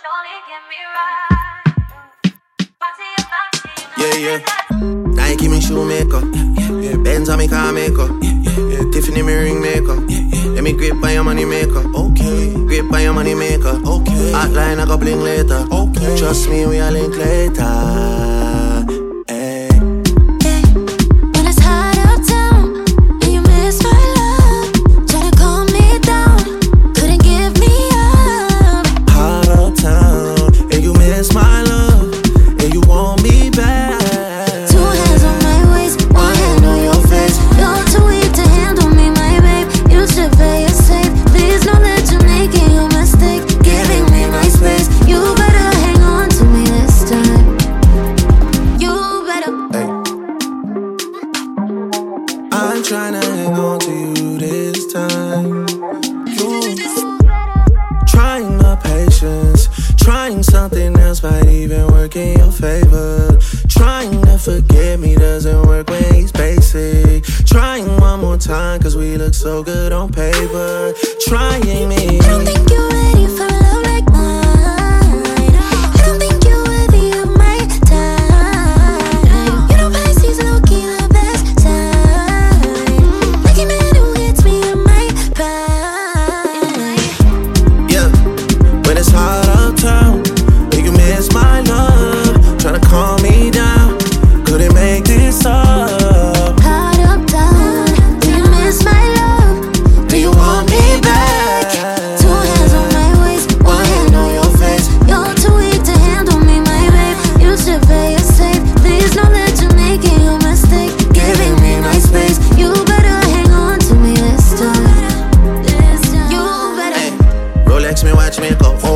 Yeah. Nike me shoemaker. Benz on me car maker. Tiffany me ring maker. Let me grip by your money maker. Okay. Grip by your money maker. Okay. Hotline I go bling later. Okay. Trust me, we a link later. Tryna hang on to you this time. You trying my patience, trying something else might even work in your favor. Trying to forget me doesn't work when he's basic. Trying one more time cause we look so good on paper. Trying me. I don't think you're ready for love like mine. I don't think you're worthy of my time. You know Pisces low-key the best time. When it's hot uptown, will you miss my love? Tryna calm me down, couldn't make this up. Hot uptown, do you miss my love? Do you want me back? 2 hands on my waist, 1 hand on your face. You're too weak to handle me, my babe. You should play it safe. Please know that you're making a mistake, giving me my space. You better hang on to me this time. You better. Rolex me, watch me go.